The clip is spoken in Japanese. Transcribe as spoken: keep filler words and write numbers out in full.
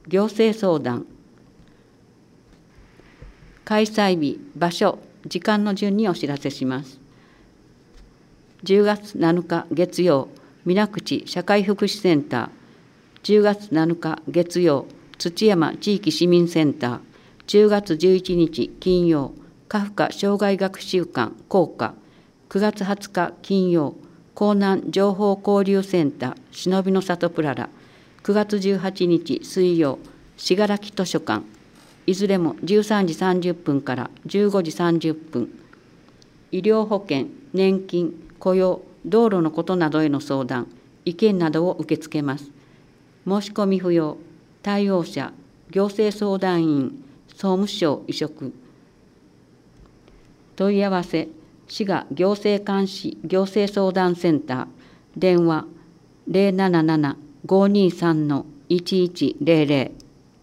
行政相談。開催日、場所、時間の順にお知らせします。じゅうがつなのか月曜、水口社会福祉センター。じゅうがつなのか月曜、土山地域市民センター。じゅうがつじゅういちにち金曜、カフカ障害学習館校歌。くがつはつか金曜、江南情報交流センター忍びの里プララ。くがつじゅうはちにち水曜、信楽図書館。いずれもじゅうさんじさんじゅっぷんからじゅうごじさんじゅっぷん。医療保険、年金、雇用、道路のことなどへの相談、意見などを受け付けます。申し込み不要。対応者、行政相談員、総務省委嘱。問い合わせ、滋賀行政監視行政相談センター。電話ゼロなななな ごーにーさん いちいちゼロゼロ。